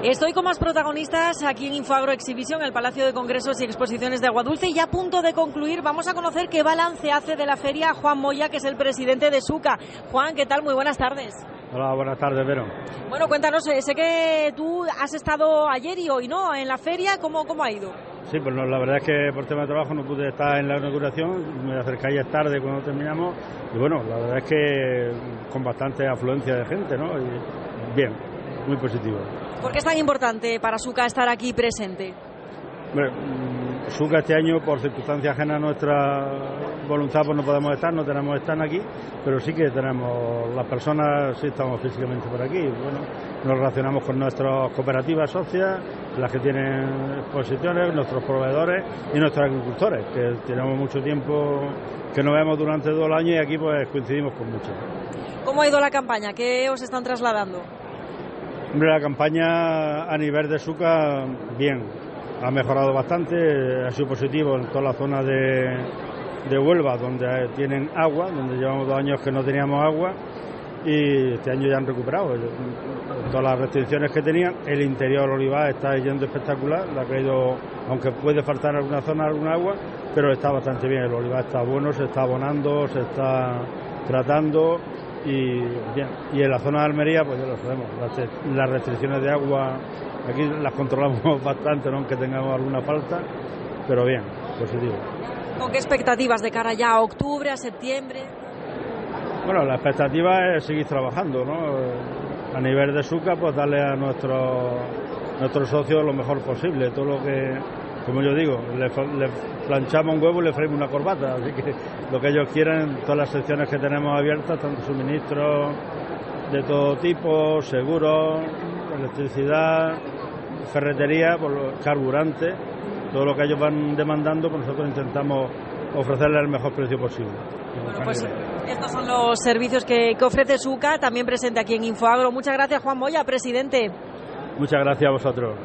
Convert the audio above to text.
Estoy con más protagonistas aquí en Infoagro Exhibition, el Palacio de Congresos y Exposiciones de Aguadulce, y ya a punto de concluir vamos a conocer qué balance hace de la feria Juan Moya, que es el presidente de SUCA. Juan, ¿qué tal? Muy buenas tardes. Hola, buenas tardes, Vero. Bueno, cuéntanos, sé que tú has estado ayer y hoy, ¿no?, en la feria. ¿Cómo ha ido? Sí, pues no, la verdad es que por tema de trabajo no pude estar en la inauguración, me acerqué ayer tarde cuando terminamos, y bueno, la verdad es que con bastante afluencia de gente, ¿no? Y bien, muy positivo. ¿Por qué es tan importante para SUCA estar aquí presente? Bueno, SUCA este año, por circunstancias ajenas a nuestra voluntad, pues no podemos estar, no tenemos stand aquí, pero sí que tenemos, las personas sí estamos físicamente por aquí. Bueno, nos relacionamos con nuestras cooperativas socias, las que tienen exposiciones, nuestros proveedores y nuestros agricultores, que tenemos mucho tiempo que nos vemos durante todo el año y aquí pues coincidimos con muchos. ¿Cómo ha ido la campaña? ¿Qué os están trasladando? Hombre, la campaña a nivel de SUCA, bien, ha mejorado bastante, ha sido positivo en toda la zona de Huelva, donde tienen agua, donde llevamos 2 años que no teníamos agua, y este año ya han recuperado todas las restricciones que tenían. El interior Olivar está yendo espectacular, le ha caído, aunque puede faltar en alguna zona alguna agua, pero está bastante bien. El olivar está bueno, se está abonando, se está tratando y bien. Y en la zona de Almería, pues ya lo sabemos, las restricciones de agua aquí las controlamos bastante, ¿no?, aunque tengamos alguna falta, pero bien, positivo. ¿Con qué expectativas de cara ya a octubre, a septiembre? Bueno, la expectativa es seguir trabajando, ¿no? A nivel de SUCA, pues darle a nuestros socios lo mejor posible. Todo lo que, como yo digo, le planchamos un huevo y le freímos una corbata. Así que lo que ellos quieran, todas las secciones que tenemos abiertas, tanto suministros de todo tipo, seguros, electricidad, ferretería, carburante, todo lo que ellos van demandando, pues nosotros intentamos ofrecerles el mejor precio posible. Bueno, pues estos son los servicios que ofrece SUCA, también presente aquí en Infoagro. Muchas gracias, Juan Moya, presidente. Muchas gracias a vosotros.